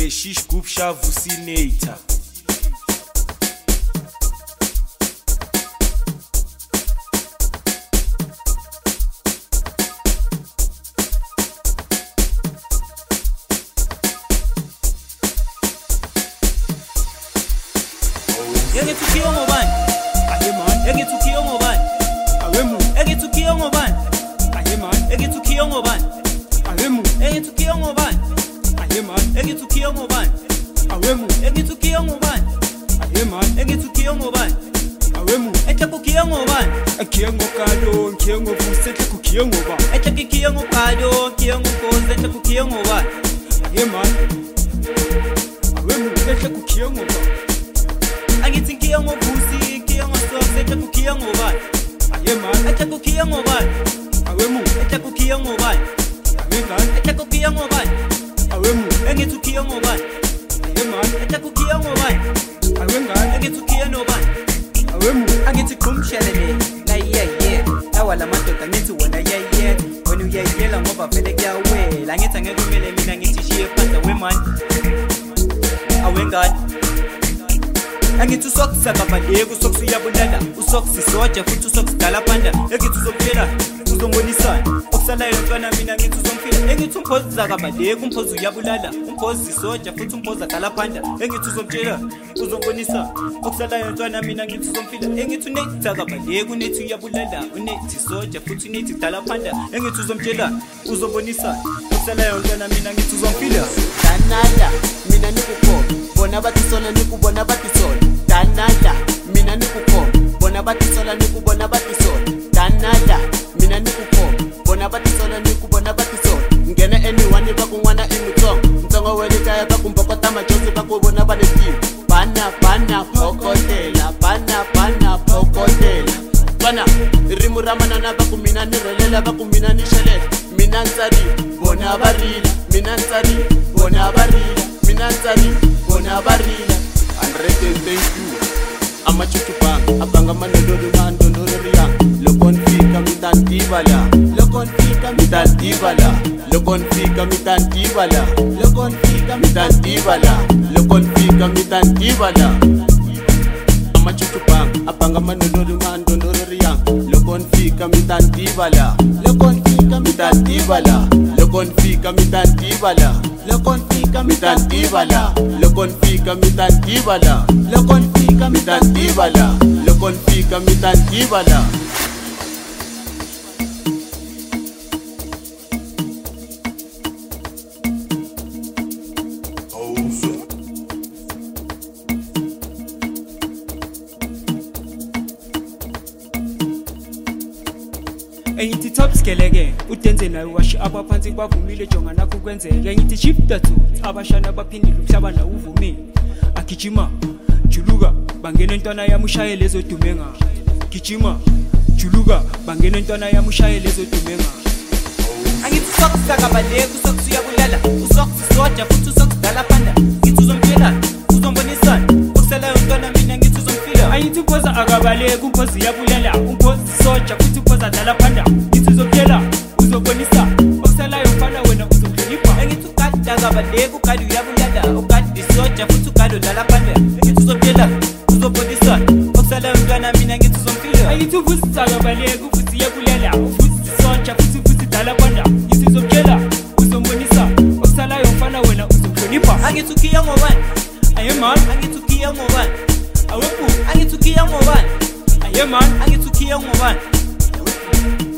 shish group shavusinator. Engithukiyo ngobani? Aye man. Engithukiyo ngobani? Awemu. Engithukiyo ngobani? Aye man. Engithukiyo ngobani? Awemu. Engithukiyo ngobani? Aye man. Engithukiyo ngobani? Awemu. Engithukiyo ngobani? Aye man. Engithukiyo ngobani? Awemu. Ehlekukhiyo ngobani? Akhiye ngokalo, nkhiye ngovusi, ehlekukhiye ngobani? Ehlekukhiyo ngokalo, nkhiyo ngokhozi, ehlekukhiyo ngobani? Aye man. Awemu. Ehlekukhiye ngobani? Angithi nkhiyo ngovusi, nkhiyo ngososi, ehlekukhiyo ngobani? Aye man. Ehlekukhiyo ngobani? Awemu. Ehlekukhiyo ngobani? Aye man. Ehlekukhiyo ngobani? Awemu. Engithukiyo ngobani? Aye man. Ehlekukhiyo ngobani? Awe ngani? Engithukiyo nobani? Awemu. Angithi qhumshelele la yeah lawa la madoda ngithi wona yeah wena uyayela ngoba vele kuyawela angithi angeke kumele mina ngithi shiye phansi wemani awengani angithi usokusaka badeko usokusuyabulala usokusisoja futhi usokusidala phanda engithi uzokutshela uzongonisana okusalayo mfana mina ngithi uzomfila engithi umphozi zakabadeko umphozi uyabulala umphozi sisoja futhi umphozi adala phanda engithi uzomtshela uzongonisana okusalayo mfana mina ngithi uzomfila engithi unethi zakabadeko unethi uyabulala unethi soja futhi unethi dala phanda engithi uzomtshela uzobonisana okusalayo mfana mina ngithi uzomfila danada mina nikukhona bona bathi sona nikubona bathi sona danada mina nikukhona bona bathi sona nikubona bathi sona danada mina nikukhona bona bathi sona nikubona bathi sona ngena anyone bakun'wana imutsongo ntsongo wele kaya bakumbokota majosi bakubona baletiwe bana phokotela bana phokotela bana rimu ra manana bakumina nirelela bakumina nishelela mina ntsari bona barila mina ntsari bona barila mina ntsari bona barila 100 and thank you amachuchupa abanga manodoro mandondoro riya lokonfika mitantibala lokonfika mitantibala lokonfika mitantibala lokonfika mitantibala lokonfika mitantibala amachuchupa abanga manodoro mandondoro riya lokonfika mitantibala lokonfika mitantibala lokonfika mitantibala lokonfika mitantibala lokonfika mitantibala lokonfika mitantibala lokonfika mitantibala Engithi top skeleke udenze nayo washi abaphansi bavumile jonga nakho kwenzeke engithi shifta to abashana baphindile umhlaba na uvumile agijima juluka bangena intwana yami ushaye lezo dumenga gijima juluka bangena intwana yami ushaye lezo dumenga angithi usokusaka badeko usokusuyabulala usokusisoja futhi usokusidala phanda ngithi uzomtshela uzombonisana okusalayo mntwana mina ngithi uzomfila angithi uphoza akabaleka umphozi uyabulala umphozi soja futhi uphoza adala phanda ngithi uzomtshela uzobonisa okusalayo mfana wena uzomhlonipha engithi ukade akabadeko ukade uyabulala ukade isoja futhi ukade udala phanda engithi uzomtshela uzobonisa okusalayo mntwana mina ngithi uzomfila angithi uvusi akabaleka uvusi uyabulala uvusi soja futhi dala phanda ngithi uzomtshela uzombonisa okusalayo mfana wena uzomhlonipha angithi ukhiya ngobani aye man angithi ukhiya ngobani awephu angithi ukhiya ngobani aye man angithi ukhiya ngobani